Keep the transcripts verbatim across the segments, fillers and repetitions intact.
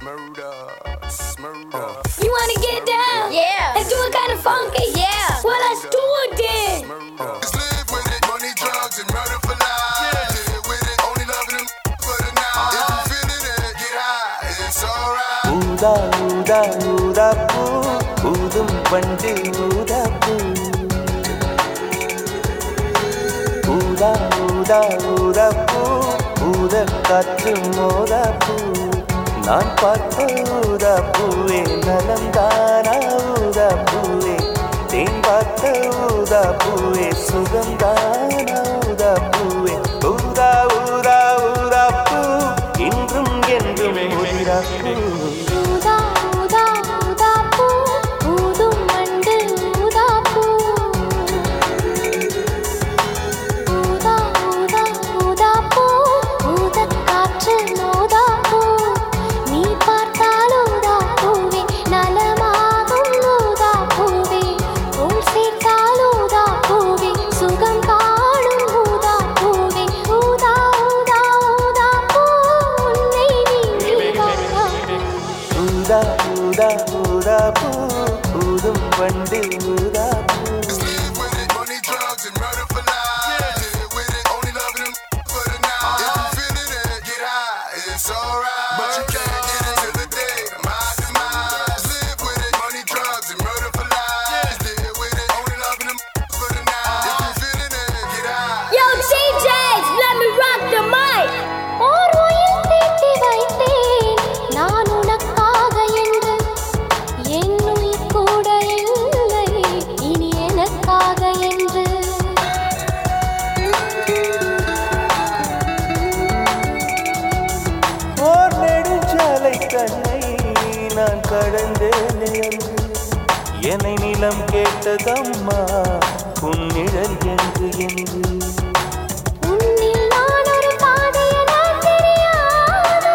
Smurda, smurda. You wanna get down? Yeah. Let's do it kind of funky. Yeah. Well, let's do it then. Just live with it, money, drugs, and murder for life. Yeah. Live with it, only loving them for the night. If you feeling it, get high, it's alright. Uda, uda, uda, poo, udum pandi, uda, poo. Uda, uda, uda, poo, uda, katru, moda, poo. நான் பார்த்த ஊதா பூவே நலந்தானா ஊதா பூவே தேன் பார்த்த ஊதா பூவே சுகந்தானா ஊதா பூவே ஊதா ஊதா ஊதா பூ இன்றும் என்றும் ஊதா பூ ஊதா ஊதா ஊதா பூ ஊதும் மண்டு ஊதா பூ ஊதா ஊதா ஊதா பூ ஊதக் காற்று மோதா பூ நீ பார்த்தால் ஊதா பூவே நலமாகும் ஊதா பூவே உள் சேர்த்தால் ஊதா பூவே சுகம் காணும் ஊதா பூவே ஊதா ஊதா ஊதா பூ உன்னை நீங்கி வாழா ஊதா ஊதா ஊதா பூ ஊதும் வண்டு ஊதா பூ Live with it, money, drugs, and murder for life. Live with it, only loving them for the night. If you feeling it, get high, it's alright. But you can't get it till the day of my demise. Live with it, money, drugs, and murder for life. Live with it, only loving them for the night. If you feeling it, get high. Yo, D Js, let me rock the mic. ஓர் உயிர் தீட்டி வைத்தேன் நான் உனக்காக என்று என் உயிர் கூட இல்லை இனி எனக்காக என்று ஓர் நெடுஞ்சாலை கண்ணை நான் கடந்தேனே அன்று என்னை நிலம் கேட்டதம்மா உன் நிழல் என்று என்று உன்னில் நான் ஒரு பாதை என தெரியாதோ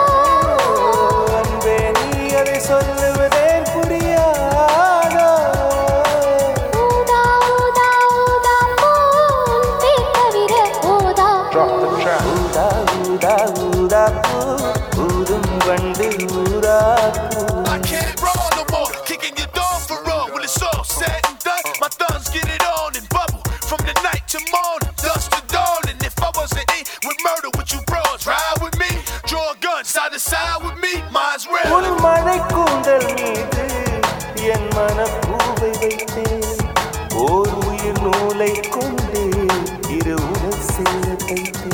அன்பே நீ அதை சொல்லுவதேன் புரியாதோ ஊதா ஊதா ஊதா பூ உன் பேர் தவிர ஊதா பூ ஊதா ஊதா ஊதா பூ ஊதும் வண்டு ஊதா பூ I can't roll no more, kicking your door for roll. When it's all said and done, my thumbs get it on and bubble from the night to morning, dusk to dawn. And if I wasn't in with murder, would you bros ride with me? Draw a gun side to side with me, mine's real. உன் மழை கூந்தல் மீது என் மனப்பூவை வைத்தேன் ஓர் உயிர் நூலை கொண்டு இரு உடல் சேர தைத்தேன்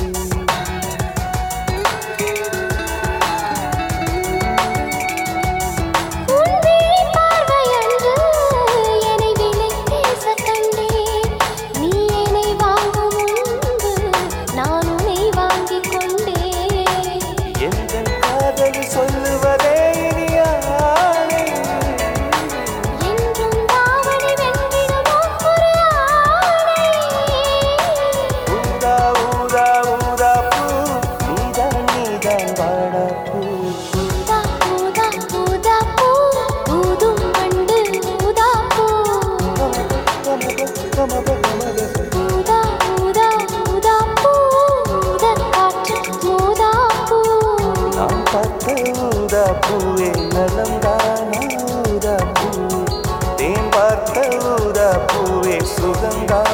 உன் விழி பார்வையன்று என்னை விலை பேச கண்டேன் நீ என்னை வாங்கும் முன்பு நான் உன்னை வாங்கிக் கொண்டேன் எந்தன் காதலி சொல்லுவதே இனியானே என்றும் தாவணி வென்றிடுமோ ஒரு ஆணை ஊதா ஊதா ஊதா பூ நீதான் நீதான் வாடா பூ ஊதா ஊதா ஊதா பூ ஊதும் வண்டு ஊதா பூ ஊதா ஊதா ஊதா பூ ஊதக் காற்று மோதா பூ நான் பார்த்த ஊதா பூவே நலம்தானா ஊதா பூ தேன் பார்த்த ஊதா பூவே சுகந்தா